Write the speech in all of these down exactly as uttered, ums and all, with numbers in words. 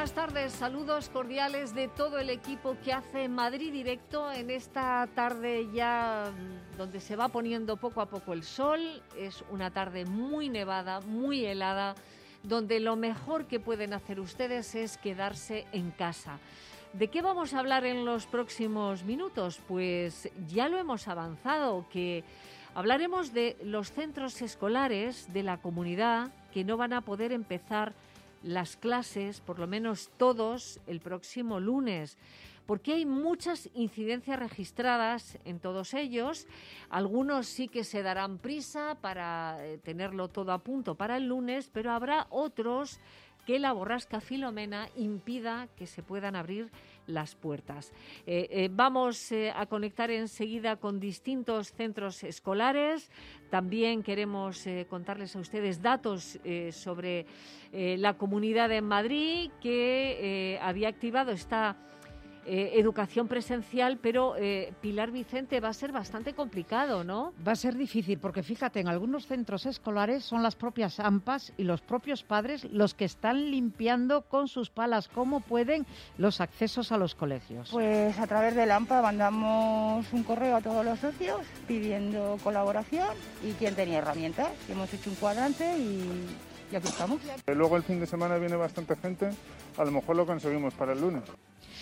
buenas tardes, saludos cordiales de todo el equipo que hace Madrid Directo en esta tarde ya donde se va poniendo poco a poco el sol. Es una tarde muy nevada, muy helada, donde lo mejor que pueden hacer ustedes es quedarse en casa. ¿De qué vamos a hablar en los próximos minutos? Pues ya lo hemos avanzado, que hablaremos de los centros escolares de la comunidad que no van a poder empezar las clases, por lo menos todos, el próximo lunes, porque hay muchas incidencias registradas en todos ellos. Algunos sí que se darán prisa para tenerlo todo a punto para el lunes, pero habrá otros que la borrasca Filomena impida que se puedan abrir las puertas. Eh, eh, vamos eh, a conectar enseguida con distintos centros escolares. También queremos eh, contarles a ustedes datos eh, sobre eh, la Comunidad de Madrid, que eh, había activado esta Eh, educación presencial, pero eh, Pilar Vicente, va a ser bastante complicado, ¿no? Va a ser difícil porque fíjate, en algunos centros escolares son las propias AMPAs y los propios padres los que están limpiando con sus palas como pueden los accesos a los colegios. Pues a través del AMPA mandamos un correo a todos los socios pidiendo colaboración y quien tenía herramientas. Hemos hecho un cuadrante y, y aquí estamos. Luego el fin de semana viene bastante gente, a lo mejor lo conseguimos para el lunes.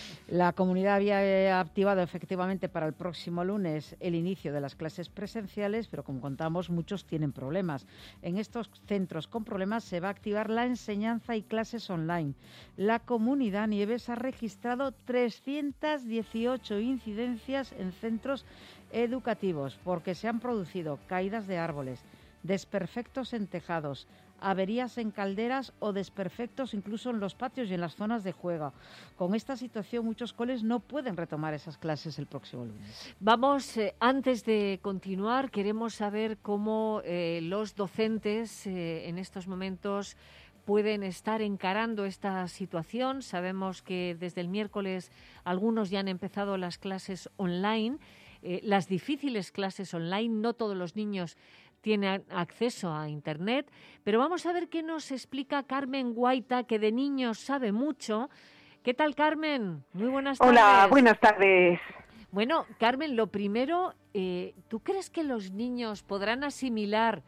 La comunidad había activado efectivamente para el próximo lunes el inicio de las clases presenciales, pero como contamos, muchos tienen problemas. En estos centros con problemas se va a activar la enseñanza y clases online. La comunidad Nieves ha registrado trescientas dieciocho incidencias en centros educativos porque se han producido caídas de árboles, desperfectos en tejados, averías en calderas o desperfectos incluso en los patios y en las zonas de juego. Con esta situación muchos coles no pueden retomar esas clases el próximo lunes. Vamos, eh, antes de continuar, queremos saber cómo eh, los docentes eh, en estos momentos pueden estar encarando esta situación. Sabemos que desde el miércoles algunos ya han empezado las clases online, eh, las difíciles clases online. No todos los niños tiene acceso a Internet, pero vamos a ver qué nos explica Carmen Guaita, que de niños sabe mucho. ¿Qué tal, Carmen? Muy buenas tardes. Hola, buenas tardes. Bueno, Carmen, lo primero, eh, ¿tú crees que los niños podrán asimilar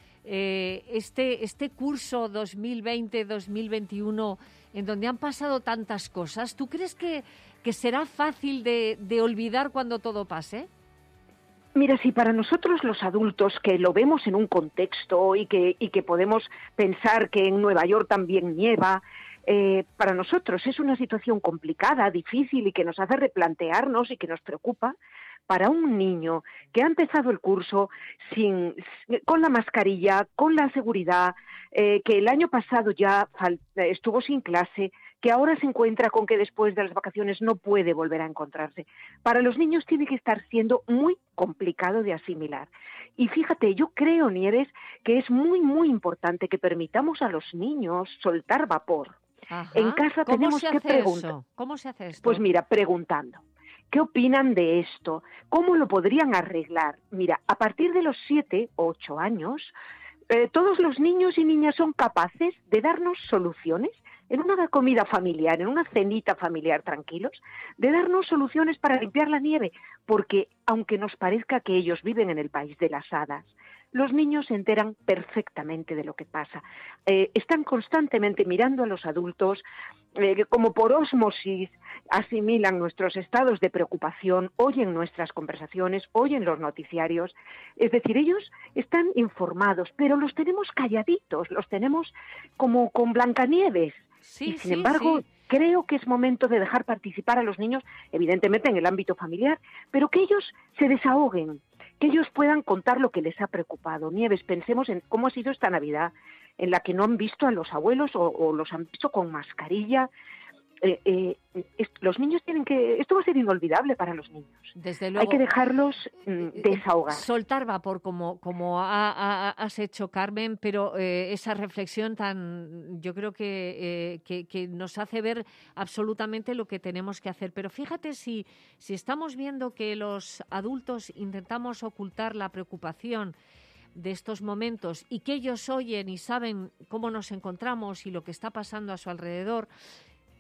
eh, este, este curso dos mil veinte dos mil veintiuno en donde han pasado tantas cosas? ¿Tú crees que, que será fácil de, de olvidar cuando todo pase? Mira, si para nosotros los adultos que lo vemos en un contexto y que, y que podemos pensar que en Nueva York también nieva, eh, para nosotros es una situación complicada, difícil y que nos hace replantearnos y que nos preocupa. Para un niño que ha empezado el curso sin, con la mascarilla, con la seguridad, eh, que el año pasado ya fal- estuvo sin clase, que ahora se encuentra con que después de las vacaciones no puede volver a encontrarse. Para los niños tiene que estar siendo muy complicado de asimilar. Y fíjate, yo creo, Nieves, que es muy, muy importante que permitamos a los niños soltar vapor. Ajá. En casa ¿Cómo tenemos se que hace preguntar. eso? ¿Cómo se hace esto? Pues mira, preguntando. ¿Qué opinan de esto? ¿Cómo lo podrían arreglar? Mira, a partir de los siete o ocho años, eh, todos los niños y niñas son capaces de darnos soluciones en una comida familiar, en una cenita familiar tranquilos, de darnos soluciones para limpiar la nieve, porque aunque nos parezca que ellos viven en el país de las hadas, los niños se enteran perfectamente de lo que pasa. Eh, están constantemente mirando a los adultos, eh, como por ósmosis asimilan nuestros estados de preocupación, oyen nuestras conversaciones, oyen los noticiarios. Es decir, ellos están informados, pero los tenemos calladitos, los tenemos como con Blancanieves. Sí, y sin sí, embargo, sí. creo que es momento de dejar participar a los niños, evidentemente en el ámbito familiar, pero que ellos se desahoguen, que ellos puedan contar lo que les ha preocupado. Nieves, pensemos en cómo ha sido esta Navidad, en la que no han visto a los abuelos o, o los han visto con mascarilla. Eh, eh, est- los niños tienen que... Esto va a ser inolvidable para los niños. Desde luego. Hay que dejarlos mm, desahogar. Soltar vapor como, como ha, ha- has hecho, Carmen, pero eh, esa reflexión tan, yo creo que, eh, que, que nos hace ver absolutamente lo que tenemos que hacer. Pero fíjate si, si estamos viendo que los adultos intentamos ocultar la preocupación de estos momentos y que ellos oyen y saben cómo nos encontramos y lo que está pasando a su alrededor.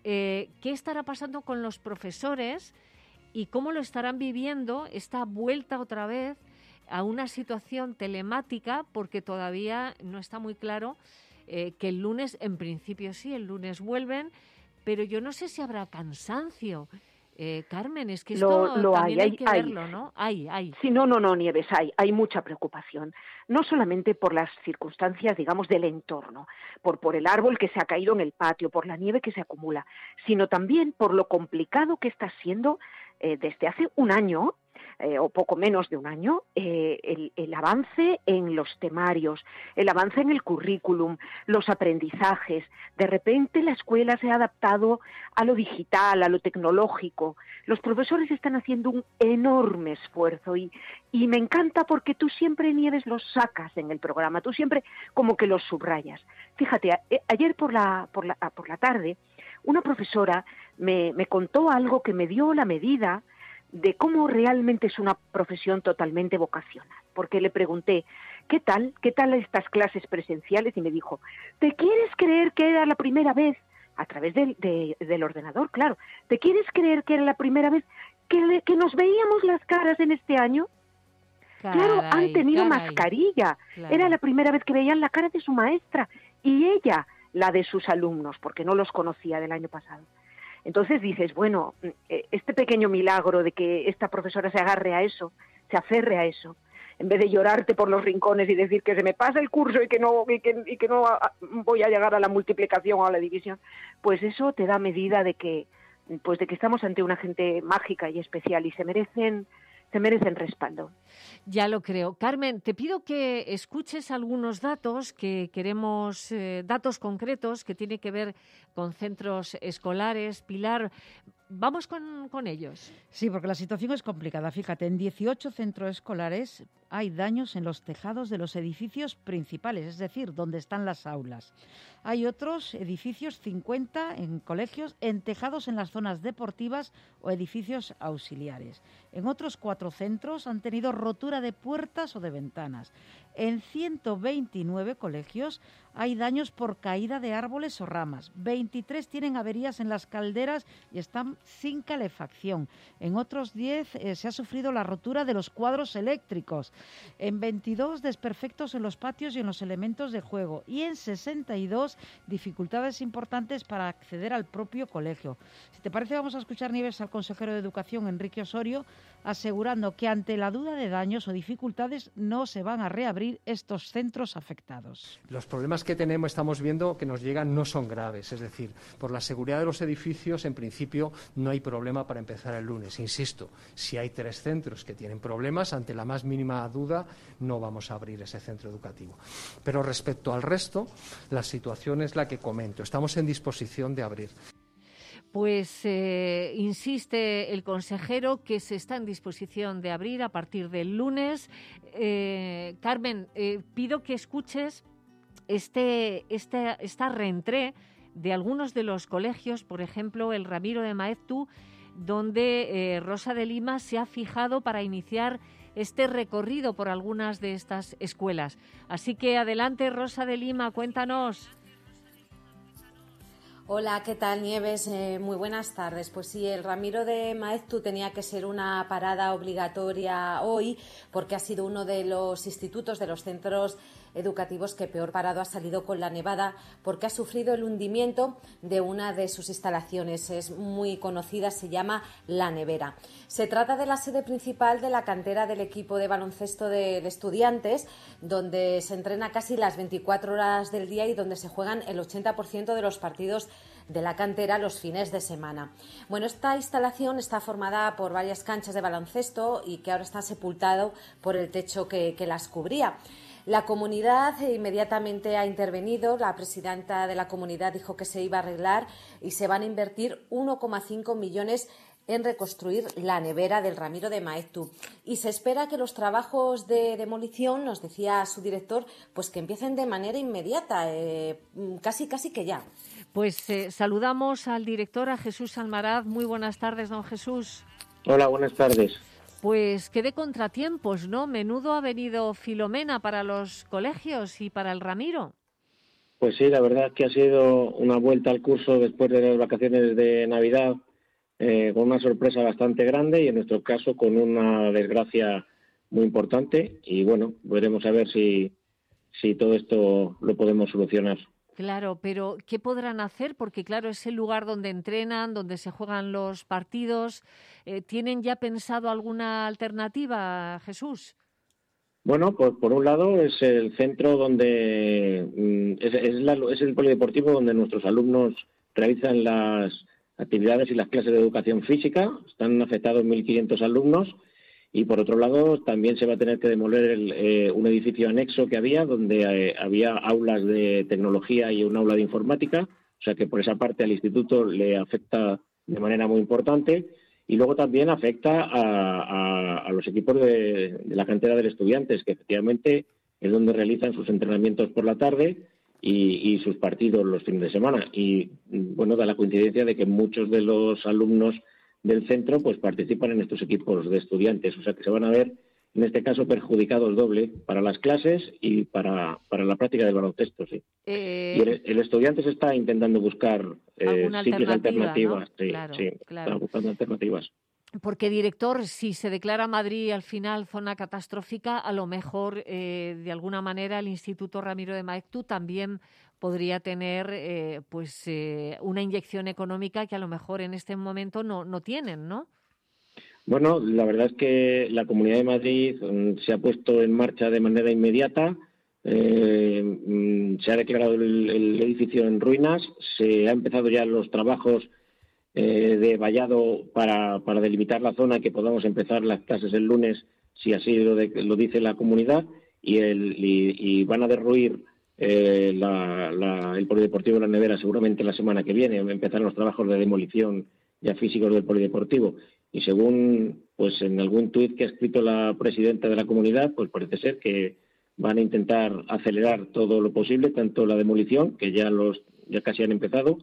eh, ¿qué estará pasando con los profesores y cómo lo estarán viviendo esta vuelta otra vez a una situación telemática? Porque todavía no está muy claro eh, que el lunes, en principio sí, el lunes vuelven, pero yo no sé si habrá cansancio. Eh, Carmen, es que esto lo, lo también hay, hay, hay que hay. verlo, ¿no? Hay, hay. Sí, no, no, no, Nieves, hay, hay mucha preocupación. No solamente por las circunstancias, digamos, del entorno, por, por el árbol que se ha caído en el patio, por la nieve que se acumula, sino también por lo complicado que está siendo eh, desde hace un año, Eh, o poco menos de un año, eh, el, el avance en los temarios, el avance en el currículum, los aprendizajes. De repente la escuela se ha adaptado a lo digital, a lo tecnológico. Los profesores están haciendo un enorme esfuerzo y, y me encanta porque tú siempre, Nieves, los sacas en el programa, tú siempre como que los subrayas. Fíjate, a, a, ayer por la, por la, por la tarde, una profesora me, me contó algo que me dio la medida de cómo realmente es una profesión totalmente vocacional, porque le pregunté, ¿qué tal? ¿Qué tal estas clases presenciales? Y me dijo, ¿te quieres creer que era la primera vez? A través del, de, del ordenador, claro. ¿Te quieres creer que era la primera vez que, le, que nos veíamos las caras en este año? Caray, claro, han tenido caray, mascarilla. Claro. Era la primera vez que veían la cara de su maestra y ella la de sus alumnos, porque no los conocía del año pasado. Entonces dices, bueno, este pequeño milagro de que esta profesora se agarre a eso, se aferre a eso, en vez de llorarte por los rincones y decir que se me pasa el curso y que no y que, y que no voy a llegar a la multiplicación o a la división, pues eso te da medida de que, pues de que estamos ante una gente mágica y especial y se merecen se merecen respaldo. Ya lo creo. Carmen, te pido que escuches algunos datos que queremos, eh, datos concretos que tienen que ver con centros escolares. Pilar, vamos con, con ellos. Sí, porque la situación es complicada. Fíjate, en dieciocho centros escolares hay daños en los tejados de los edificios principales, es decir, donde están las aulas. Hay otros edificios, cincuenta en colegios, en tejados en las zonas deportivas o edificios auxiliares. En otros cuatro centros han tenido rotura de puertas o de ventanas. En ciento veintinueve colegios hay daños por caída de árboles o ramas. veintitrés tienen averías en las calderas y están sin calefacción. En otros diez eh, se ha sufrido la rotura de los cuadros eléctricos. En veintidós desperfectos en los patios y en los elementos de juego. Y en sesenta y dos dificultades importantes para acceder al propio colegio. Si te parece, vamos a escuchar, Nieves, al consejero de Educación, Enrique Osorio, asegurando que ante la duda de daños o dificultades no se van a reabrir estos centros afectados. Los problemas que tenemos, estamos viendo que nos llegan, no son graves. Es decir, por la seguridad de los edificios, en principio, no hay problema para empezar el lunes. Insisto, si hay tres centros que tienen problemas, ante la más mínima duda, no vamos a abrir ese centro educativo. Pero respecto al resto, la situación es la que comento. Estamos en disposición de abrir. Pues eh, insiste el consejero que se está en disposición de abrir a partir del lunes. Eh, Carmen, eh, pido que escuches este, este, esta reentré de algunos de los colegios, por ejemplo, el Ramiro de Maeztu, donde eh, Rosa de Lima se ha fijado para iniciar este recorrido por algunas de estas escuelas. Así que adelante, Rosa de Lima, cuéntanos. Hola, ¿qué tal, Nieves? Eh, muy buenas tardes. Pues sí, el Ramiro de Maeztu tenía que ser una parada obligatoria hoy porque ha sido uno de los institutos, de los centros educativos que peor parado ha salido con la nevada porque ha sufrido el hundimiento de una de sus instalaciones. Es muy conocida, se llama La Nevera. Se trata de la sede principal de la cantera del equipo de baloncesto de, de Estudiantes, donde se entrena casi las veinticuatro horas del día y donde se juegan el ochenta por ciento de los partidos de la cantera los fines de semana. Bueno, esta instalación está formada por varias canchas de baloncesto y que ahora está sepultado por el techo que, que las cubría. La comunidad inmediatamente ha intervenido, la presidenta de la comunidad dijo que se iba a arreglar y se van a invertir uno coma cinco millones en reconstruir la nevera del Ramiro de Maeztu. Y se espera que los trabajos de demolición, nos decía su director, pues que empiecen de manera inmediata, eh, casi casi que ya. Pues eh, saludamos al director, a Jesús Almaraz. Muy buenas tardes, don Jesús. Hola, buenas tardes. Pues qué de contratiempos, ¿no? Menudo ha venido Filomena para los colegios y para el Ramiro. Pues sí, la verdad es que ha sido una vuelta al curso después de las vacaciones de Navidad, eh, con una sorpresa bastante grande y en nuestro caso con una desgracia muy importante. Y bueno, veremos a ver si, si todo esto lo podemos solucionar. Claro, pero ¿qué podrán hacer? Porque claro, es el lugar donde entrenan, donde se juegan los partidos. Eh, ¿Tienen ya pensado alguna alternativa, Jesús? Bueno, pues por un lado es el centro donde es, es, la, es el polideportivo donde nuestros alumnos realizan las actividades y las clases de educación física. Están afectados mil quinientos alumnos. Y por otro lado, también se va a tener que demoler el, eh, un edificio anexo que había, donde eh, había aulas de tecnología y un aula de informática. O sea que por esa parte al instituto le afecta de manera muy importante. Y luego también afecta a, a, a los equipos de, de la cantera de Estudiantes, que efectivamente es donde realizan sus entrenamientos por la tarde y, y sus partidos los fines de semana. Y bueno, da la coincidencia de que muchos de los alumnos del centro pues participan en estos equipos de estudiantes, o sea que se van a ver en este caso perjudicados doble para las clases y para, para la práctica del baloncesto, sí. Eh, y el, el estudiante se está intentando buscar eh, sitios alternativas, ¿no? sí, Claro, sí, claro. Está buscando alternativas. Porque, director, si se declara Madrid al final zona catastrófica, a lo mejor, eh, de alguna manera, el Instituto Ramiro de Maeztu también podría tener eh, pues eh, una inyección económica que a lo mejor en este momento no, no tienen, ¿no? Bueno, la verdad es que la Comunidad de Madrid um, se ha puesto en marcha de manera inmediata. Eh, um, se ha declarado el, el edificio en ruinas, se han empezado ya los trabajos eh, de vallado para, para delimitar la zona, que podamos empezar las clases el lunes, si así lo, de, lo dice la comunidad, y, el, y, y van a derruir eh, la, la, el polideportivo de la Nevera seguramente la semana que viene. Empezarán los trabajos de demolición ya físicos del polideportivo. Y según pues en algún tuit que ha escrito la presidenta de la comunidad, pues parece ser que van a intentar acelerar todo lo posible, tanto la demolición, que ya los ya casi han empezado,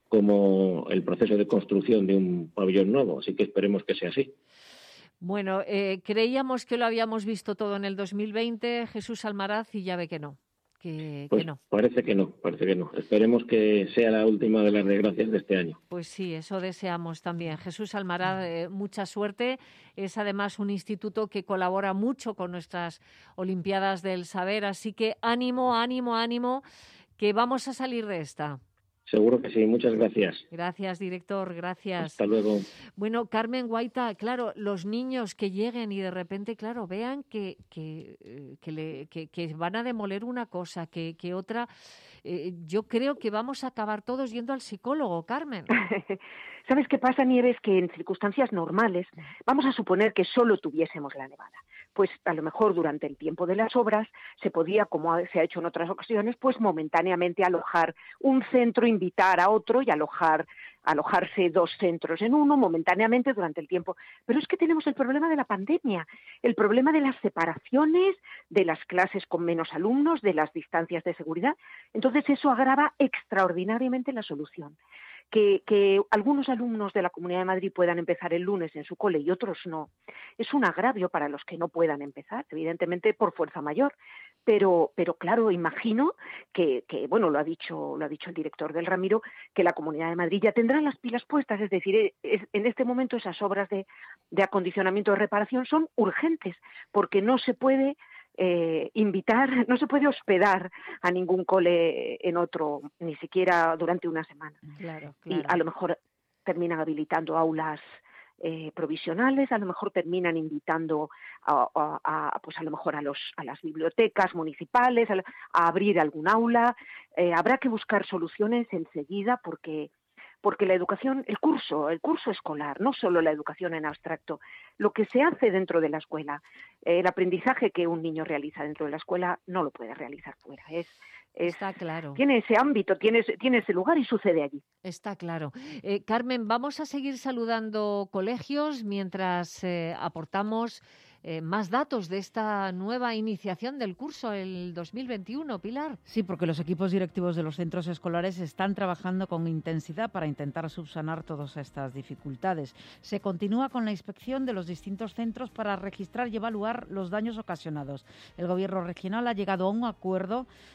como el proceso de construcción de un pabellón nuevo. Así que esperemos que sea así. Bueno, eh, creíamos que lo habíamos visto todo en el dos mil veinte, Jesús Almaraz, y ya ve que no. Que, pues que no. Parece que no, parece que no. Esperemos que sea la última de las desgracias de este año. Pues sí, eso deseamos también. Jesús Almaraz, eh, mucha suerte. Es además un instituto que colabora mucho con nuestras Olimpiadas del Saber, así que ánimo, ánimo, ánimo, que vamos a salir de esta. Seguro que sí, muchas gracias. Gracias, director, gracias. Hasta luego. Bueno, Carmen Guaita, claro, los niños que lleguen y de repente, claro, vean que, que, que, le, que, que van a demoler una cosa, que, que otra, eh, yo creo que vamos a acabar todos yendo al psicólogo, Carmen. ¿Sabes qué pasa, Nieves? Que en circunstancias normales, vamos a suponer que solo tuviésemos la nevada. Pues a lo mejor durante el tiempo de las obras se podía, como se ha hecho en otras ocasiones, pues momentáneamente alojar un centro, invitar a otro y alojar alojarse dos centros en uno momentáneamente durante el tiempo. Pero es que tenemos el problema de la pandemia, el problema de las separaciones, de las clases con menos alumnos, de las distancias de seguridad. Entonces eso agrava extraordinariamente la solución. Que, que algunos alumnos de la Comunidad de Madrid puedan empezar el lunes en su cole y otros no, es un agravio para los que no puedan empezar, evidentemente por fuerza mayor. Pero, pero claro, imagino que, que, bueno, lo ha dicho, lo ha dicho el director del Ramiro, que la Comunidad de Madrid ya tendrá las pilas puestas, es decir, es, en este momento esas obras de, de acondicionamiento de reparación son urgentes, porque no se puede eh, invitar, no se puede hospedar a ningún cole en otro, ni siquiera durante una semana. Claro, claro. Y a lo mejor terminan habilitando aulas Eh, provisionales, a lo mejor terminan invitando a, a, a, pues a lo mejor a los a las bibliotecas municipales a, a abrir algún aula. Eh, habrá que buscar soluciones enseguida porque porque la educación, el curso, el curso escolar, no solo la educación en abstracto, lo que se hace dentro de la escuela, eh, el aprendizaje que un niño realiza dentro de la escuela no lo puede realizar fuera. Es Está claro. Tiene ese ámbito, tiene ese, tiene ese lugar y sucede allí. Está claro. Eh, Carmen, vamos a seguir saludando colegios mientras eh, aportamos eh, más datos de esta nueva iniciación del curso, el dos mil veintiuno, Pilar. Sí, porque los equipos directivos de los centros escolares están trabajando con intensidad para intentar subsanar todas estas dificultades. Se continúa con la inspección de los distintos centros para registrar y evaluar los daños ocasionados. El Gobierno regional ha llegado a un acuerdo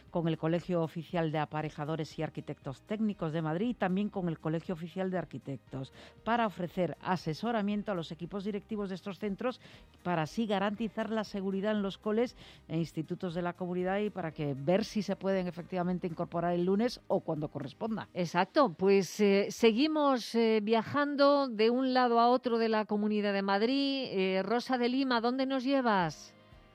con el Colegio Oficial de Aparejadores y Arquitectos Técnicos de Madrid y también con el Colegio Oficial de Arquitectos para ofrecer asesoramiento a los equipos directivos de estos centros para así garantizar la seguridad en los coles e institutos de la comunidad y para que ver si se pueden efectivamente incorporar el lunes o cuando corresponda. Exacto, pues eh, seguimos eh, viajando de un lado a otro de la Comunidad de Madrid. Eh, Rosa de Lima, ¿dónde nos llevas?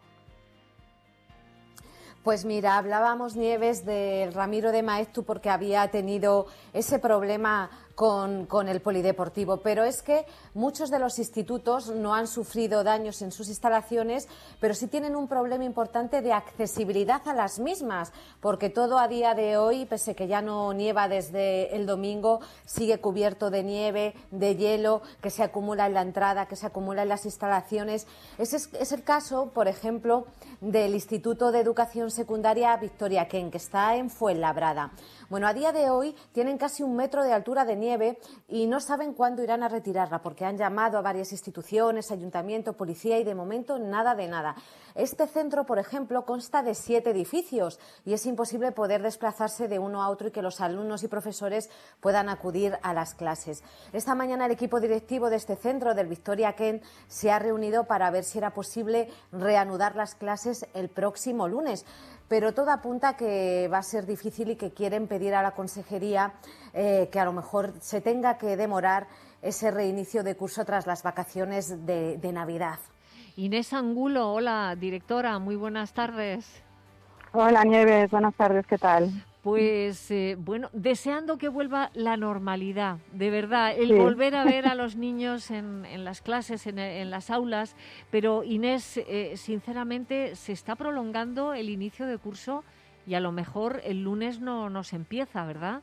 Pues mira, hablábamos, Nieves, del Ramiro de Maeztu porque había tenido ese problema con, con el polideportivo, pero es que muchos de los institutos no han sufrido daños en sus instalaciones, pero sí tienen un problema importante de accesibilidad a las mismas, porque todo a día de hoy, pese que ya no nieva desde el domingo, sigue cubierto de nieve, de hielo, que se acumula en la entrada, que se acumula en las instalaciones. Ese es, es el caso, por ejemplo, del Instituto de Educación Secundaria Victoria Ken, que está en Fuenlabrada. Bueno, a día de hoy tienen casi un metro de altura de nieve y no saben cuándo irán a retirarla porque han llamado a varias instituciones, ayuntamiento, policía y de momento nada de nada. Este centro, por ejemplo, consta de siete edificios y es imposible poder desplazarse de uno a otro y que los alumnos y profesores puedan acudir a las clases. Esta mañana el equipo directivo de este centro, del Victoria Ken, se ha reunido para ver si era posible reanudar las clases el próximo lunes. Pero todo apunta a que va a ser difícil y que quieren pedir a la consejería eh, que a lo mejor se tenga que demorar ese reinicio de curso tras las vacaciones de, de Navidad. Inés Angulo, hola, directora, muy buenas tardes. Hola, Nieves, buenas tardes, ¿qué tal? Pues, eh, bueno, deseando que vuelva la normalidad, de verdad, el sí. volver a ver a los niños en, en las clases, en, en las aulas, pero Inés, eh, sinceramente, se está prolongando el inicio de curso y a lo mejor el lunes no nos empieza, ¿verdad?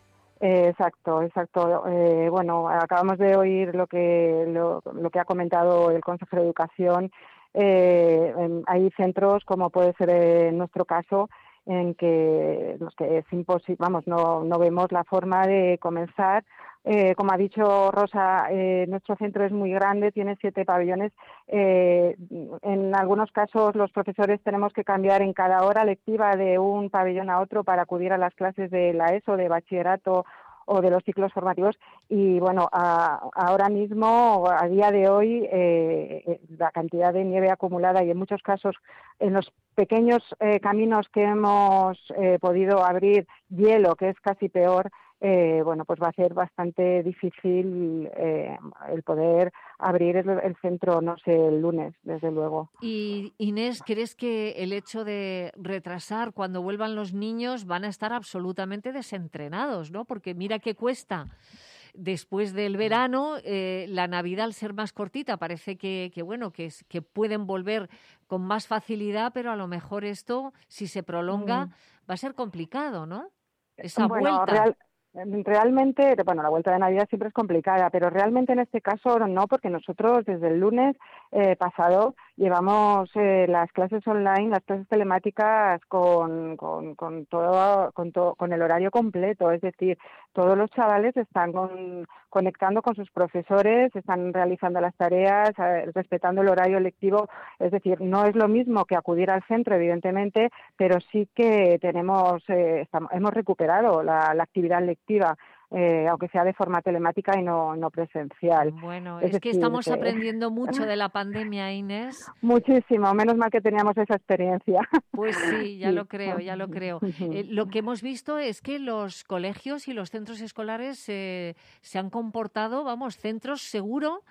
Eh, exacto, exacto. Eh, bueno, acabamos de oír lo que, lo, lo que ha comentado el consejero de Educación. Eh, en, hay centros, como puede ser en nuestro caso, en que, los que es imposible, vamos, no, no vemos la forma de comenzar. Eh, como ha dicho Rosa, eh, nuestro centro es muy grande, tiene siete pabellones. Eh, en algunos casos los profesores tenemos que cambiar en cada hora lectiva de un pabellón a otro para acudir a las clases de la ESO, de bachillerato o de los ciclos formativos. Y bueno, a, ahora mismo, a día de hoy, eh, la cantidad de nieve acumulada y en muchos casos en los pequeños eh, caminos que hemos eh, podido abrir, hielo, que es casi peor, eh, bueno, pues va a ser bastante difícil eh, el poder abrir el, el centro, no sé, el lunes, desde luego. Y Inés, ¿crees que el hecho de retrasar cuando vuelvan los niños van a estar absolutamente desentrenados, ¿no? Porque mira qué cuesta. Después del verano, eh, la Navidad, al ser más cortita, parece que, que bueno, que, es, que pueden volver con más facilidad, pero a lo mejor esto, si se prolonga, mm. va a ser complicado, ¿no? Esa bueno, vuelta. Real... Realmente, bueno, la vuelta de Navidad siempre es complicada, pero realmente en este caso no, porque nosotros desde el lunes eh, pasado llevamos eh, las clases online, las clases telemáticas con, con, con todo, con todo, con el horario completo, es decir, todos los chavales están con, conectando con sus profesores, están realizando las tareas, eh, respetando el horario lectivo, es decir, no es lo mismo que acudir al centro, evidentemente, pero sí que tenemos, eh, estamos, hemos recuperado la, la actividad lectiva. Eh, aunque sea de forma telemática y no, no presencial. Bueno, es, es decir, que estamos que... aprendiendo mucho de la pandemia, Inés. Muchísimo, menos mal que teníamos esa experiencia. Pues sí, ya sí. lo creo, ya lo creo. Eh, lo que hemos visto es que los colegios y los centros escolares eh, se han comportado, vamos, centros seguro.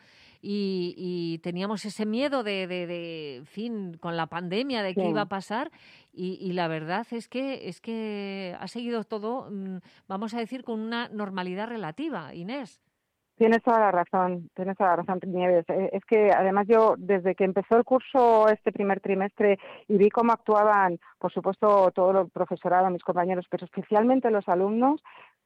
Y, y teníamos ese miedo de, de, de, en fin, con la pandemia, de qué sí. iba a pasar, y, y la verdad es que es que ha seguido todo, vamos a decir, con una normalidad relativa, Inés. Tienes toda la razón, tienes toda la razón, Nieves. Es que además yo, desde que empezó el curso este primer trimestre y vi cómo actuaban, por supuesto, todo el profesorado, mis compañeros, pero especialmente los alumnos,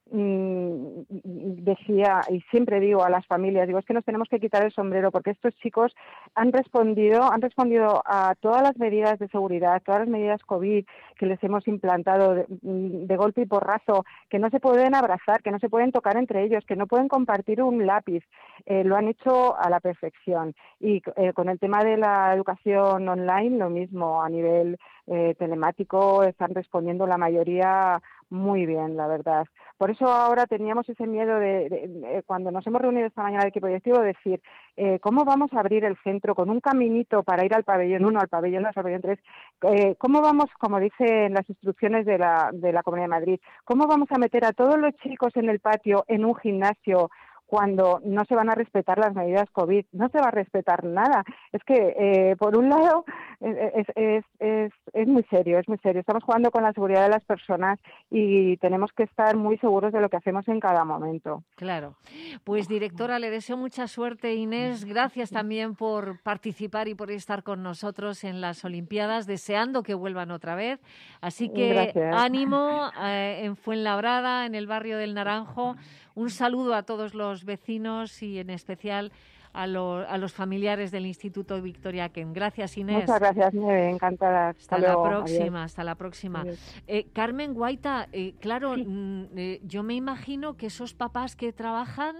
decía, y siempre digo a las familias, digo, es que nos tenemos que quitar el sombrero porque estos chicos han respondido, han respondido a todas las medidas de seguridad, todas las medidas COVID que les hemos implantado de, de golpe y porrazo, que no se pueden abrazar, que no se pueden tocar entre ellos, que no pueden compartir un lápiz, eh, lo han hecho a la perfección. Y eh, con el tema de la educación online, lo mismo, a nivel eh, telemático, están respondiendo la mayoría muy bien, la verdad. Por eso ahora teníamos ese miedo de, de, de cuando nos hemos reunido esta mañana el equipo directivo, decir, eh, ¿cómo vamos a abrir el centro con un caminito para ir al pabellón uno, al pabellón dos, al pabellón tres? Eh, ¿Cómo vamos, como dicen las instrucciones de la, de la Comunidad de Madrid, cómo vamos a meter a todos los chicos en el patio, en un gimnasio, cuando no se van a respetar las medidas COVID? No se va a respetar nada. Es que, eh, por un lado, es, es, es, es muy serio, es muy serio. Estamos jugando con la seguridad de las personas y tenemos que estar muy seguros de lo que hacemos en cada momento. Claro. Pues, directora, le deseo mucha suerte. Inés, gracias también por participar y por estar con nosotros en las Olimpiadas, deseando que vuelvan otra vez. Así que gracias. Ánimo eh, en Fuenlabrada, en el barrio del Naranjo. Un saludo a todos los vecinos y en especial a, lo, a los familiares del Instituto Victoria Kent. Gracias, Inés. Muchas gracias, Nieve, encantada. Hasta, hasta luego. la próxima, Adiós. hasta la próxima. Adiós. Eh, Carmen Guaita, eh, claro, Sí. mm, eh, yo me imagino que esos papás que trabajan,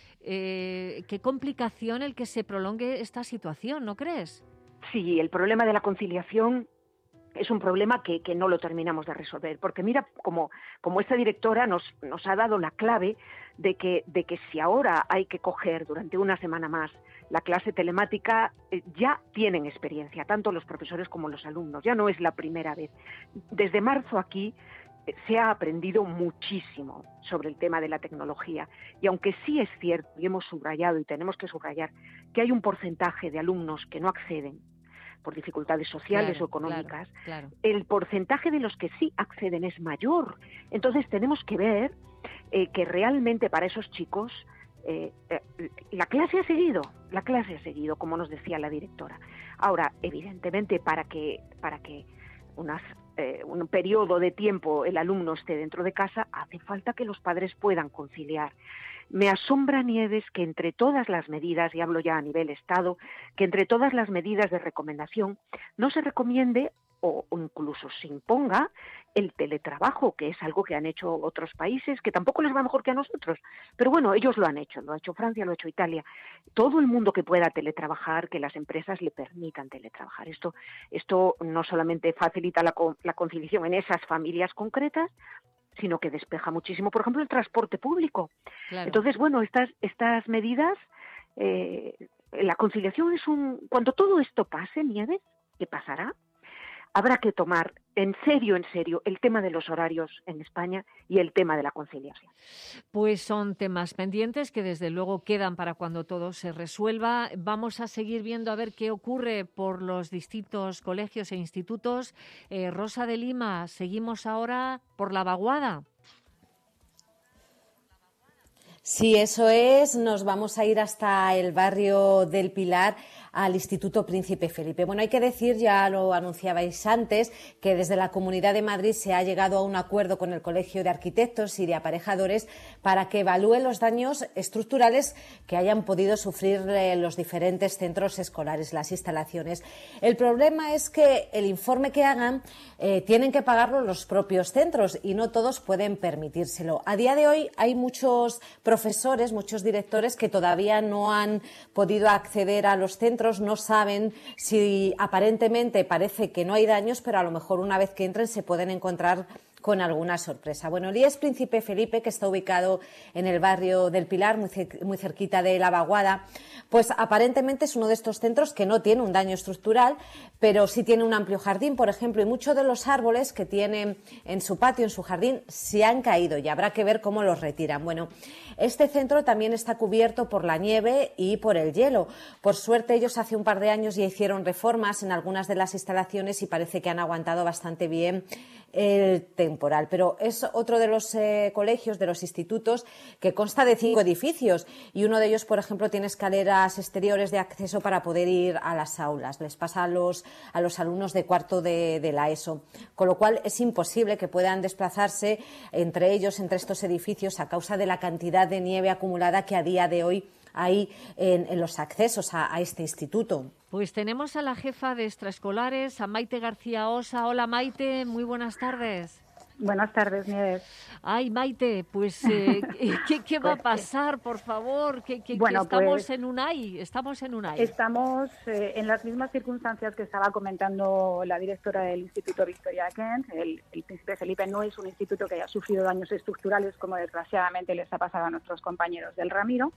eh, qué complicación el que se prolongue esta situación, ¿no crees? Sí, el problema de la conciliación es un problema que, que no lo terminamos de resolver, porque mira, como, como esta directora nos, nos ha dado la clave de que, de que si ahora hay que coger durante una semana más la clase telemática, eh, ya tienen experiencia, tanto los profesores como los alumnos, ya no es la primera vez. Desde marzo aquí eh, se ha aprendido muchísimo sobre el tema de la tecnología, y aunque sí es cierto, y hemos subrayado y tenemos que subrayar, que hay un porcentaje de alumnos que no acceden por dificultades sociales Claro, o económicas, claro, claro. el porcentaje de los que sí acceden es mayor. Entonces tenemos que ver eh, que realmente para esos chicos eh, eh, la clase ha seguido, la clase ha seguido, como nos decía la directora. Ahora, evidentemente, para que, para que unas, eh, un periodo de tiempo el alumno esté dentro de casa, hace falta que los padres puedan conciliar. Me asombra, Nieves, que entre todas las medidas, y hablo ya a nivel Estado, que entre todas las medidas de recomendación no se recomiende o incluso se imponga el teletrabajo, que es algo que han hecho otros países, que tampoco les va mejor que a nosotros. Pero bueno, ellos lo han hecho, lo ha hecho Francia, lo ha hecho Italia. Todo el mundo que pueda teletrabajar, que las empresas le permitan teletrabajar. Esto, esto no solamente facilita la, la conciliación en esas familias concretas, sino que despeja muchísimo, por ejemplo, el transporte público. Claro. Entonces, bueno, estas, estas medidas, eh, la conciliación es un... Cuando todo esto pase, Nieves, ¿qué pasará? Habrá que tomar en serio, en serio, el tema de los horarios en España y el tema de la conciliación. Pues son temas pendientes que desde luego quedan para cuando todo se resuelva. Vamos a seguir viendo a ver qué ocurre por los distintos colegios e institutos. Eh, Rosa de Lima, seguimos ahora por La Vaguada. Sí, eso es. Nos vamos a ir hasta el barrio del Pilar, al Instituto Príncipe Felipe. Bueno, hay que decir, ya lo anunciabais antes, que desde la Comunidad de Madrid se ha llegado a un acuerdo con el Colegio de Arquitectos y de Aparejadores para que evalúe los daños estructurales que hayan podido sufrir eh, los diferentes centros escolares, las instalaciones. El problema es que el informe que hagan eh, tienen que pagarlo los propios centros y no todos pueden permitírselo. A día de hoy hay muchos profesores, muchos directores que todavía no han podido acceder a los centros, no saben si aparentemente parece que no hay daños, pero a lo mejor una vez que entren se pueden encontrar con alguna sorpresa. Bueno, el I E S Príncipe Felipe, que está ubicado en el barrio del Pilar, muy, muy cerquita de La Vaguada, pues aparentemente es uno de estos centros que no tiene un daño estructural, pero sí tiene un amplio jardín, por ejemplo, y muchos de los árboles que tienen en su patio, en su jardín, se han caído y habrá que ver cómo los retiran. Bueno, este centro también está cubierto por la nieve y por el hielo. Por suerte, ellos hace un par de años ya hicieron reformas en algunas de las instalaciones y parece que han aguantado bastante bien el temporal, pero es otro de los eh, colegios, de los institutos, que consta de cinco edificios y uno de ellos, por ejemplo, tiene escaleras exteriores de acceso para poder ir a las aulas. Les pasa a los, a los alumnos de cuarto de, de la ESO, con lo cual es imposible que puedan desplazarse entre ellos, entre estos edificios, a causa de la cantidad de nieve acumulada que a día de hoy hay en, en los accesos a, a este instituto. Pues tenemos a la jefa de extraescolares, a Maite García Osa. Hola, Maite, muy buenas tardes. Buenas tardes, Nieves. Ay, Maite, pues, eh, ¿qué, ¿qué va a pasar, por favor? Que, que, bueno, que estamos pues, en UNAI, estamos en UNAI. Estamos eh, en las mismas circunstancias que estaba comentando la directora del Instituto Victoria Kent. El, el Príncipe Felipe no es un instituto que haya sufrido daños estructurales, como desgraciadamente les ha pasado a nuestros compañeros del Ramiro.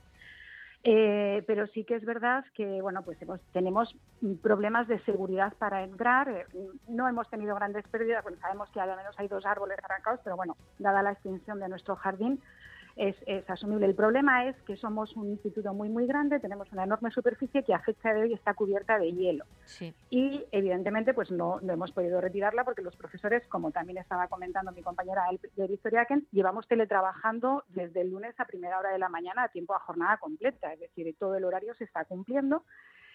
Eh, pero sí que es verdad que bueno, pues hemos, tenemos problemas de seguridad para entrar. Eh, no hemos tenido grandes pérdidas, bueno, sabemos que al menos hay dos árboles arrancados, pero bueno, dada la extensión de nuestro jardín, es, es asumible. El problema es que somos un instituto muy, muy grande, tenemos una enorme superficie que a fecha de hoy está cubierta de hielo. Sí. Y, evidentemente, pues no, no hemos podido retirarla porque los profesores, como también estaba comentando mi compañera de Victoria Kent, llevamos teletrabajando desde el lunes a primera hora de la mañana a tiempo a jornada completa, es decir, todo el horario se está cumpliendo.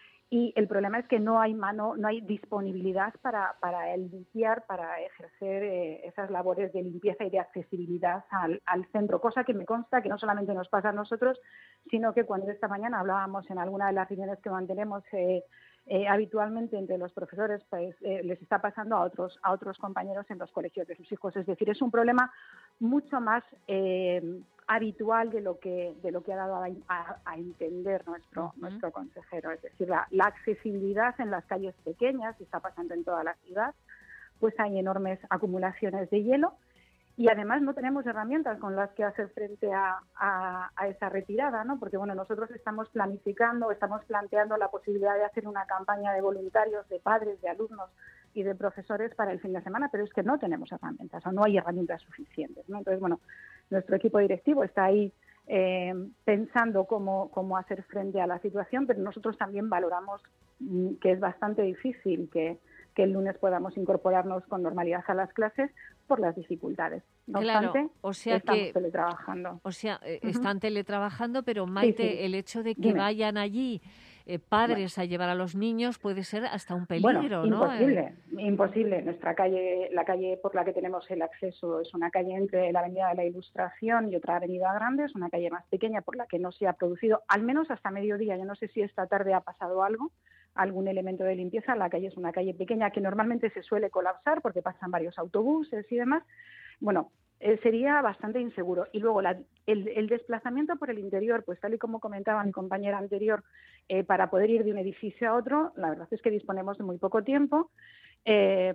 Y el problema es que no hay mano, no hay disponibilidad para, para limpiar, para ejercer eh, esas labores de limpieza y de accesibilidad al, al centro, cosa que me consta que no solamente nos pasa a nosotros, sino que cuando esta mañana hablábamos en alguna de las reuniones que mantenemos eh, eh, habitualmente entre los profesores, pues eh, les está pasando a otros, a otros compañeros en los colegios de sus hijos. Es decir, es un problema mucho más eh, habitual de lo que de lo que ha dado a, a, a entender nuestro uh-huh. nuestro consejero, es decir, la, la accesibilidad en las calles pequeñas, y está pasando en toda la ciudad, pues hay enormes acumulaciones de hielo y además no tenemos herramientas con las que hacer frente a, a, a esa retirada, ¿no? Porque bueno, nosotros estamos planificando, estamos planteando la posibilidad de hacer una campaña de voluntarios, de padres, de alumnos y de profesores para el fin de semana, pero es que no tenemos herramientas o no hay herramientas suficientes, ¿no? Entonces, bueno, nuestro equipo directivo está ahí eh, pensando cómo, cómo hacer frente a la situación, pero nosotros también valoramos mm, que es bastante difícil que, que el lunes podamos incorporarnos con normalidad a las clases por las dificultades. No claro, obstante, o sea estamos que, teletrabajando. O sea, eh, uh-huh. están teletrabajando, pero Maite, sí, sí. el hecho de que Dime. vayan allí eh, padres bueno. a llevar a los niños puede ser hasta un peligro, bueno, ¿no? Imposible, eh... imposible. Nuestra calle, la calle por la que tenemos el acceso es una calle entre la Avenida de la Ilustración y otra avenida grande, es una calle más pequeña por la que no se ha producido, al menos hasta mediodía. Yo no sé si esta tarde ha pasado algo, algún elemento de limpieza. La calle es una calle pequeña que normalmente se suele colapsar porque pasan varios autobuses y demás. Bueno, eh, sería bastante inseguro. Y luego la, el, el desplazamiento por el interior, pues tal y como comentaba mi compañera anterior, eh, para poder ir de un edificio a otro, la verdad es que disponemos de muy poco tiempo. Eh,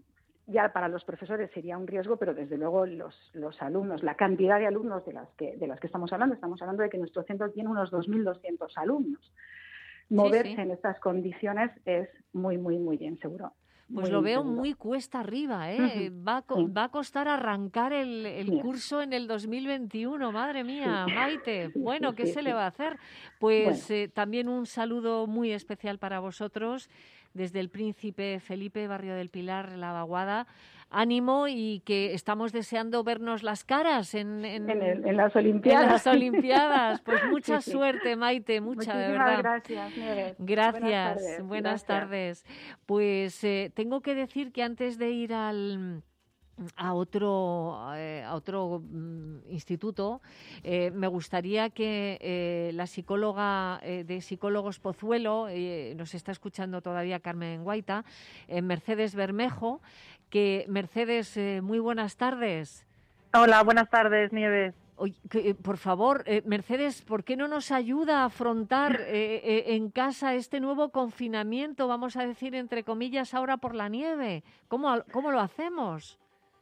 ya para los profesores sería un riesgo, pero desde luego los, los alumnos, la cantidad de alumnos de las que de las que estamos hablando, estamos hablando de que nuestro centro tiene unos dos mil doscientos alumnos. Moverse sí, sí. en estas condiciones es muy, muy, muy inseguro. Pues muy lo veo inseguro. muy cuesta arriba, ¿eh? Uh-huh. Va, a, sí. va a costar arrancar el, el sí. curso en el dos mil veintiuno, madre mía, sí. Maite. Bueno, sí, ¿qué sí, se sí. le va a hacer? Pues bueno. eh, también un saludo muy especial para vosotros desde el Príncipe Felipe, Barrio del Pilar, La Vaguada. Ánimo y que estamos deseando vernos las caras en, en, en, el, en las Olimpiadas. En las Olimpiadas. Pues mucha sí, sí. suerte, Maite, mucha, Muchísimas de verdad. gracias, Nieves. Gracias, buenas tardes. Buenas gracias. tardes. Pues eh, tengo que decir que antes de ir al... a otro eh, a otro mm, instituto eh, me gustaría que eh, la psicóloga eh, de Psicólogos Pozuelo, eh, nos está escuchando todavía Carmen Guaita, eh, Mercedes Bermejo, que Mercedes, eh, muy buenas tardes. Hola, buenas tardes, Nieves. Oye, que, por favor, eh, Mercedes, ¿por qué no nos ayuda a afrontar eh, eh, en casa este nuevo confinamiento, vamos a decir entre comillas, ahora por la nieve? ¿Cómo, cómo lo hacemos?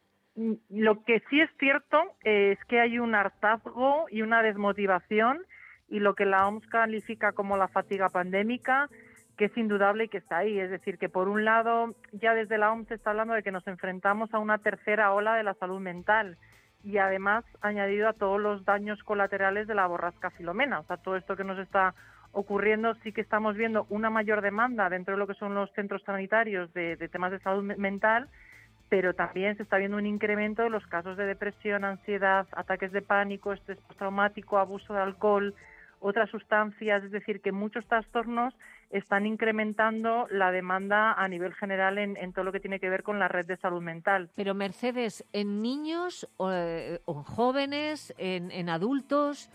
Lo que sí es cierto es que hay un hartazgo y una desmotivación, y lo que la O M S califica como la fatiga pandémica, que es indudable y que está ahí. Es decir, que por un lado ya desde la O M S se está hablando de que nos enfrentamos a una tercera ola de la salud mental, y además añadido a todos los daños colaterales de la borrasca Filomena. O sea, todo esto que nos está ocurriendo, sí que estamos viendo una mayor demanda dentro de lo que son los centros sanitarios de, de temas de salud mental, pero también se está viendo un incremento de los casos de depresión, ansiedad, ataques de pánico, estrés postraumático, abuso de alcohol, otras sustancias. Es decir, que muchos trastornos están incrementando la demanda a nivel general en, en todo lo que tiene que ver con la red de salud mental. Pero Mercedes, ¿en niños o, o en jóvenes, en, en adultos?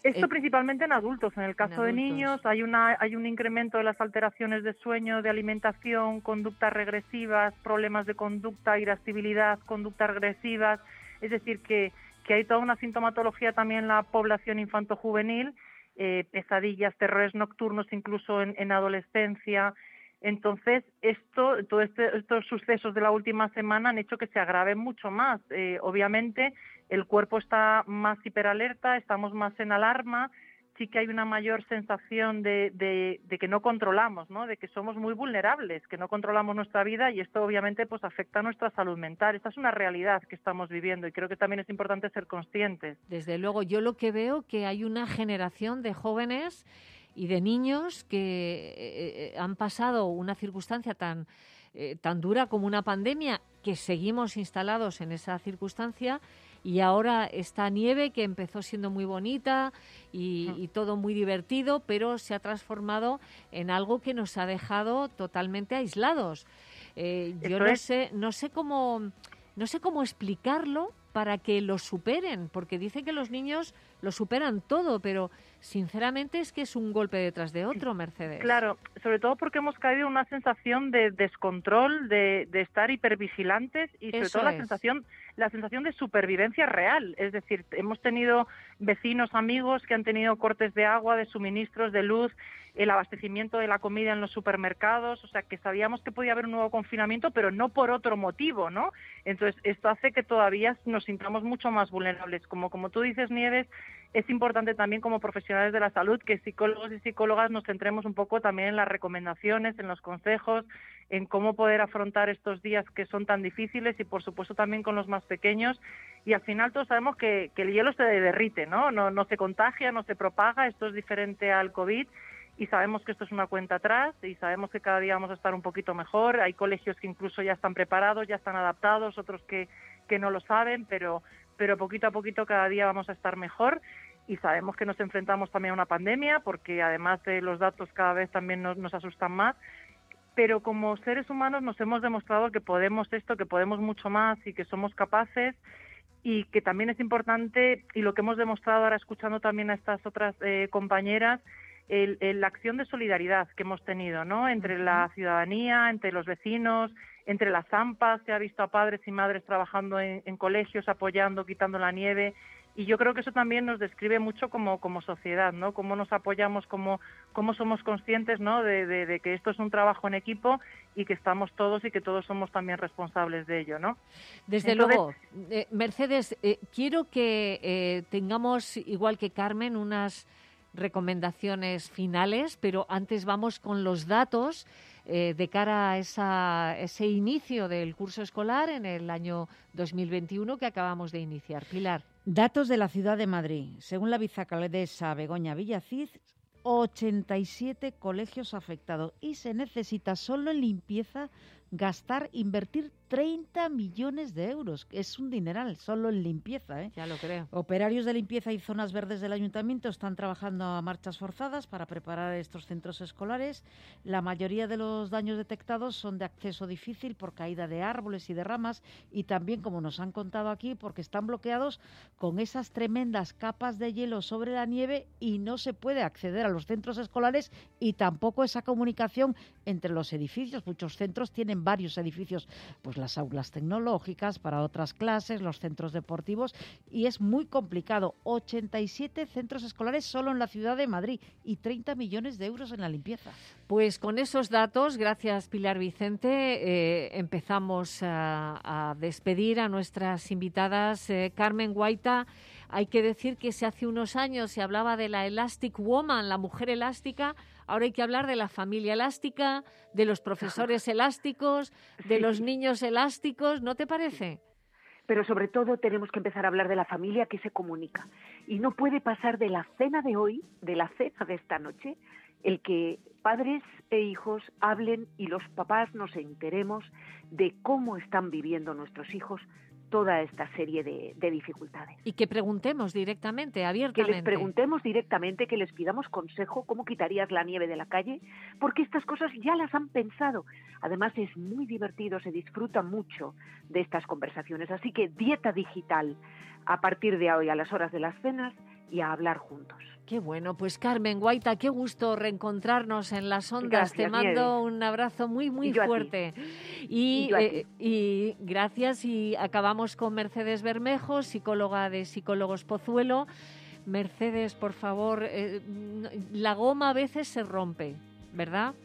Esto Eh, principalmente en adultos. En el caso en de adultos. niños hay una hay un incremento de las alteraciones de sueño, de alimentación, conductas regresivas, problemas de conducta, irascibilidad, conductas regresivas. Es decir, que, que hay toda una sintomatología también en la población infanto-juvenil, eh, pesadillas, terrores nocturnos incluso en, en adolescencia. Entonces, esto, todo este, estos sucesos de la última semana han hecho que se agrave mucho más. Eh, obviamente, el cuerpo está más hiperalerta, estamos más en alarma, sí que hay una mayor sensación de, de, de que no controlamos, ¿no? De que somos muy vulnerables, que no controlamos nuestra vida y esto obviamente pues afecta a nuestra salud mental. Esta es una realidad que estamos viviendo y creo que también es importante ser conscientes. Desde luego, yo lo que veo que hay una generación de jóvenes y de niños que eh, han pasado una circunstancia tan, eh, tan dura como una pandemia, que seguimos instalados en esa circunstancia, y ahora esta nieve que empezó siendo muy bonita y, y todo muy divertido, pero se ha transformado en algo que nos ha dejado totalmente aislados. Eh, yo Eso no es. sé, no sé cómo, no sé cómo explicarlo para que lo superen, porque dicen que los niños lo superan todo, pero sinceramente es que es un golpe detrás de otro, Mercedes. Claro, sobre todo porque hemos caído en una sensación de descontrol, de, de estar hipervigilantes y sobre Eso todo la es. sensación la sensación de supervivencia real. Es decir, hemos tenido vecinos, amigos que han tenido cortes de agua, de suministros, de luz, el abastecimiento de la comida en los supermercados, o sea, que sabíamos que podía haber un nuevo confinamiento, pero no por otro motivo, ¿no? Entonces, esto hace que todavía nos sintamos mucho más vulnerables. Como, como tú dices, Nieves, es importante también como profesionales de la salud que psicólogos y psicólogas nos centremos un poco también en las recomendaciones, en los consejos, en cómo poder afrontar estos días que son tan difíciles y, por supuesto, también con los más pequeños. Y al final todos sabemos que, que el hielo se derrite, ¿no? No, no se contagia, no se propaga, esto es diferente al COVID. Y sabemos que esto es una cuenta atrás y sabemos que cada día vamos a estar un poquito mejor. Hay colegios que incluso ya están preparados, ya están adaptados, otros que, que no lo saben, pero, pero poquito a poquito cada día vamos a estar mejor. Y sabemos que nos enfrentamos también a una pandemia, porque además de los datos cada vez también nos, nos asustan más. Pero como seres humanos nos hemos demostrado que podemos esto, que podemos mucho más y que somos capaces, y que también es importante, y lo que hemos demostrado ahora escuchando también a estas otras eh, compañeras, El, el, la acción de solidaridad que hemos tenido, ¿no? Entre la ciudadanía, entre los vecinos, entre las AMPAs, se ha visto a padres y madres trabajando en, en colegios, apoyando, quitando la nieve, y yo creo que eso también nos describe mucho como, como sociedad, ¿no? Cómo nos apoyamos, cómo, cómo somos conscientes, ¿no? De, de, de que esto es un trabajo en equipo y que estamos todos y que todos somos también responsables de ello, ¿no? Desde Entonces, luego. Eh, Mercedes, eh, quiero que eh, tengamos, igual que Carmen, unas recomendaciones finales, pero antes vamos con los datos eh, de cara a esa, ese inicio del curso escolar en el año dos mil veintiuno que acabamos de iniciar. Pilar. Datos de la ciudad de Madrid. Según la vicealcaldesa Begoña Villacís, ochenta y siete colegios afectados y se necesita solo en limpieza gastar, invertir treinta millones de euros. Es un dineral, solo en limpieza, ¿eh? Ya lo creo. Operarios de limpieza y zonas verdes del ayuntamiento están trabajando a marchas forzadas para preparar estos centros escolares. La mayoría de los daños detectados son de acceso difícil por caída de árboles y de ramas y también, como nos han contado aquí, porque están bloqueados con esas tremendas capas de hielo sobre la nieve y no se puede acceder a los centros escolares y tampoco esa comunicación entre los edificios. Muchos centros tienen varios edificios, pues las aulas tecnológicas para otras clases, los centros deportivos, y es muy complicado. ochenta y siete centros escolares solo en la ciudad de Madrid y treinta millones de euros en la limpieza. Pues con esos datos, gracias Pilar Vicente, eh, empezamos a, a despedir a nuestras invitadas. Eh, Carmen Guaita, hay que decir que si hace unos años se hablaba de la Elastic Woman, la mujer elástica, ahora hay que hablar de la familia elástica, de los profesores elásticos, de los niños elásticos, ¿no te parece? Pero sobre todo tenemos que empezar a hablar de la familia que se comunica. Y no puede pasar de la cena de hoy, de la cena de esta noche, el que padres e hijos hablen y los papás nos enteremos de cómo están viviendo nuestros hijos toda esta serie de, de dificultades. Y que preguntemos directamente, abiertamente. Que les preguntemos directamente, que les pidamos consejo, cómo quitarías la nieve de la calle, porque estas cosas ya las han pensado. Además es muy divertido, se disfruta mucho de estas conversaciones. Así que dieta digital a partir de hoy a las horas de las cenas y a hablar juntos. Qué bueno, pues Carmen Guaita, qué gusto reencontrarnos en las ondas. Gracias, Te mando Nieves. un abrazo muy, muy Y yo a ti. fuerte. Y, Y yo a eh, y gracias. Y acabamos con Mercedes Bermejo, psicóloga de Psicólogos Pozuelo. Mercedes, por favor, eh, la goma a veces se rompe, ¿verdad?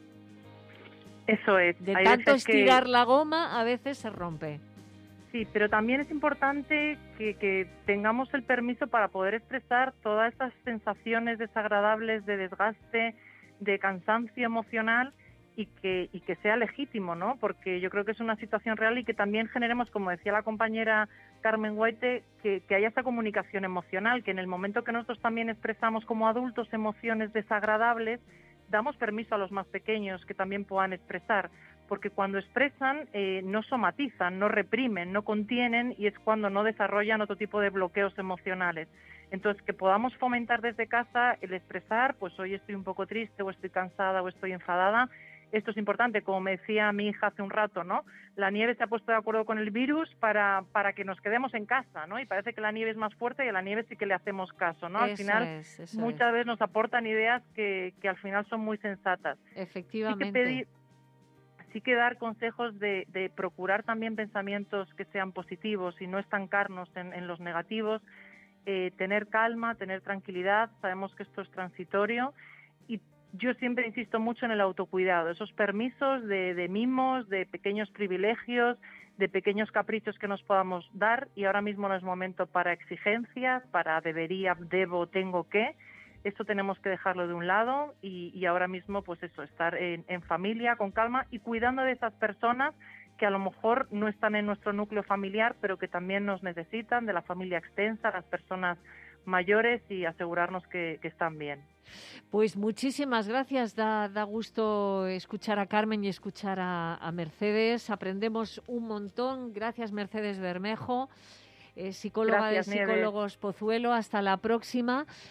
Eso es. De Hay tanto veces que- estirar la goma, a veces se rompe. Sí, pero también es importante que, que tengamos el permiso para poder expresar todas esas sensaciones desagradables de desgaste, de cansancio emocional y que, y que sea legítimo, ¿no? Porque yo creo que es una situación real y que también generemos, como decía la compañera Carmen Guaite, que, que haya esa comunicación emocional, que en el momento que nosotros también expresamos como adultos emociones desagradables, damos permiso a los más pequeños que también puedan expresar. Porque cuando expresan eh, no somatizan, no reprimen, no contienen y es cuando no desarrollan otro tipo de bloqueos emocionales. Entonces, que podamos fomentar desde casa el expresar, pues hoy estoy un poco triste o estoy cansada o estoy enfadada. Esto es importante, como me decía mi hija hace un rato, ¿no? La nieve se ha puesto de acuerdo con el virus para, para que nos quedemos en casa, ¿no? Y parece que la nieve es más fuerte y a la nieve sí que le hacemos caso, ¿no? Al Eso final, es, eso muchas es. veces nos aportan ideas que, que al final son muy sensatas. Efectivamente. Sí que pedir, sí que dar consejos de, de procurar también pensamientos que sean positivos y no estancarnos en, en los negativos, eh, tener calma, tener tranquilidad, sabemos que esto es transitorio y yo siempre insisto mucho en el autocuidado, esos permisos de, de mimos, de pequeños privilegios, de pequeños caprichos que nos podamos dar y ahora mismo no es momento para exigencias, para debería, debo, tengo que. Esto tenemos que dejarlo de un lado y, y ahora mismo, pues eso, estar en, en familia, con calma y cuidando de esas personas que a lo mejor no están en nuestro núcleo familiar, pero que también nos necesitan, de la familia extensa, las personas mayores y asegurarnos que, que están bien. Pues muchísimas gracias. Da, da gusto escuchar a Carmen y escuchar a, a Mercedes. Aprendemos un montón. Gracias, Mercedes Bermejo, eh, psicóloga Gracias, de Nieves. Psicólogos Pozuelo. Hasta la próxima.